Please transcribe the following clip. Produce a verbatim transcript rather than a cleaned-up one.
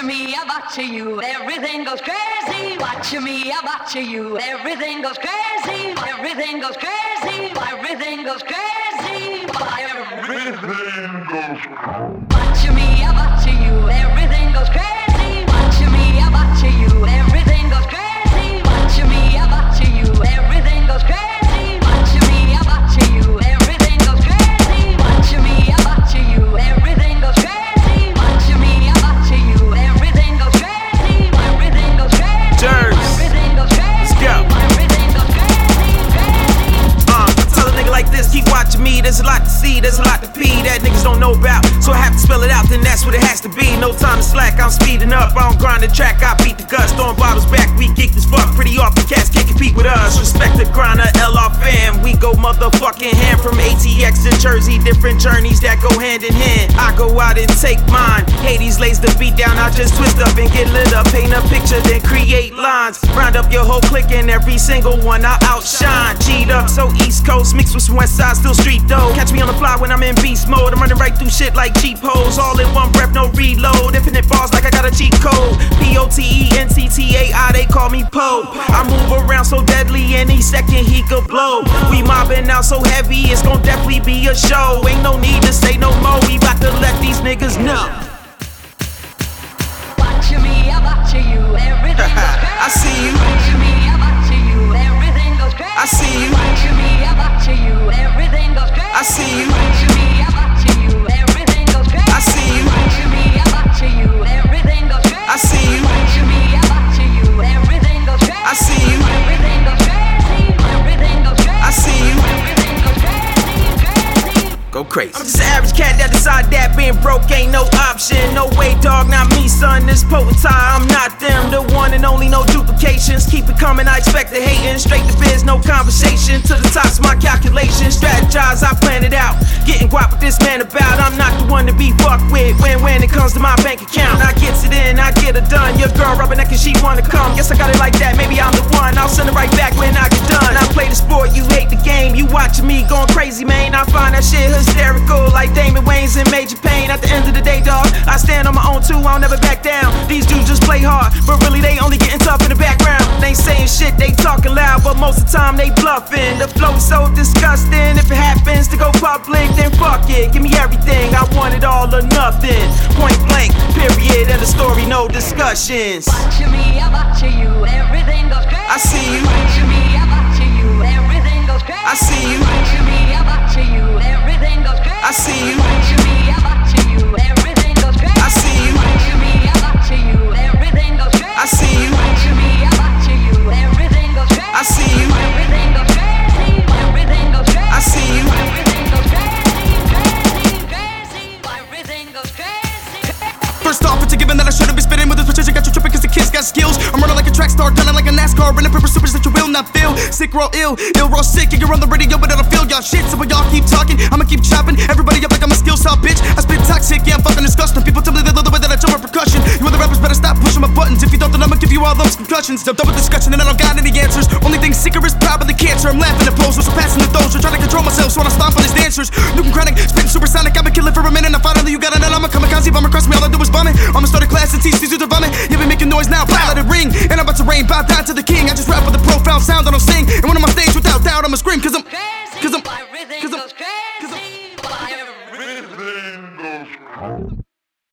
Watch me, I watch you, everything goes crazy. Watch me, I watch you, everything goes crazy. Everything goes crazy, everything goes crazy. Everything goes crazy. Watch me, I watch you, everything goes crazy. Watch me, I watch you, everything goes crazy. Watch me, I watch you, everything goes crazy. Watch me, I watch you, everything goes crazy. Watch me, I watch you, everything goes crazy. Watch me, I watch you, everything goes crazy. Everything goes crazy. Jerks. Everything goes crazy. Let's go. Everything goes crazy, crazy. Uh, tell a nigga like this, keep watching me. There's a lot to see, there's a lot to pee that niggas don't know about. So I have to spell it out, then that's what it has to be. No time to slack, I'm speeding up. I don't grind the track, I beat the guts. Throwing bottles back, we geeked as fuck. Pretty often cats can't compete with us. Respect the grinder, L R fam. We go motherfucking hand from A T X to Jersey. Different journeys that go hand in hand. I go out and take mine. Hades lays the beat down, I just twist up and get lit up. Paint a picture, then create lines. Round up your whole clique and every single one I outshine. G'd up, so East Coast mixed with some West Side, still street though. Catch me on the fly when I'm in beast mode. I'm running right through shit like cheap hoes. All in one breath, no reload. Infinite bars like I got a cheat code. P O T E N T T A I, they call me Poe. I move around so deadly, any second he could blow. We mobbing out so heavy, it's gon' definitely be a show. Ain't no need to say no more, we bout to let these niggas know. Watch me, I watch you, everything goes crazy. I see you. Watch me, I watch you, everything goes crazy. I see you. Watch me, I watch you, everything goes crazy. I see you. Watch me, I watch you, everything goes crazy. I see you. Watch me, I watch you, everything goes crazy. I see you. Watch me, I watch you, everything goes crazy. I see you. Everything goes crazy. Everything goes crazy. I see you. Everything goes crazy, crazy. Go crazy. I'm just an average cat that decide that being broke ain't no option. No way, dog, not me, son. This potent tie, I'm not them. The one and only, no duplications. Keep it coming, I expect the hating. Straight to biz, no conversation. To the top's my calculation. Strategize, I plan it out. Getting guap with this man about. I'm not the one to be fucked with when when it comes to my bank account. I gets it in, I get it done. Your girl rubbing neck and she wanna come. Guess I got it like that, maybe I'm the one. I'll send it right back when I get done. I play the sport, you hate the game. You watching me going crazy, man. I find that shit hysterical, like Damon Wayans in Major Pain. At the end of the day, dog, I stand on my own too, I'll never back down. These dudes just play hard, but really they only getting tough in the background. They ain't saying shit, they talking loud, but most of the time they bluffing. The flow's so disgusting, if it happens to go public, then fuck it. Give me everything, I want it all or nothing. Point blank, period, end of story, no discussions. Watch me, I watch you, everything goes crazy. I see you. Watch me, I watch you, everything goes crazy. I see you. Watch me, I watch you, everything goes crazy. I see you. Watch me, I watch you, everything goes crazy. I see you. Watch me, I watch you, everything goes crazy. I see you. Watch me, I watch you, everything goes crazy. I see you. Everything goes crazy. Everything goes crazy. I see you. Everything goes crazy, crazy, crazy. Everything goes crazy. First off, it's a given that I shouldn't be spitting with this precision. Got you tripping cause the kids got skills. I'm running like a track star, gunning like a NASCAR. Running paper supers that you will not feel. Sick, raw, ill, ill, raw, sick. And you're on the radio, but I don't feel y'all shit. So when y'all keep talking, I'ma keep chopping everybody up like I'm a skill saw, bitch. I spit toxic, yeah, I'm fucking disgusting. People tell me they love the way that I jump on percussion. You other rappers better stop pushing my buttons. If you don't, then I'ma give you all those concussions. I'm done with discussion and I don't got any answers. Only thing sicker is probably cancer. I'm laughing at flows, so passing the those. I'm trying to control myself, so when I stomp on these dancers. Nukem chronic, spitting supersonic. I've been killing for a minute. I finally you got an L. I'm a kamikaze, bomber across me. All I do is vomit. I'ma start a class and teach these dudes to vomit. You been making noise now, plow, let it ring. And I'm about to rain, bow down to the king. I just rap with a profound sound, I don't sing. And when I'm on stage, without doubt, I'ma scream, cause I'm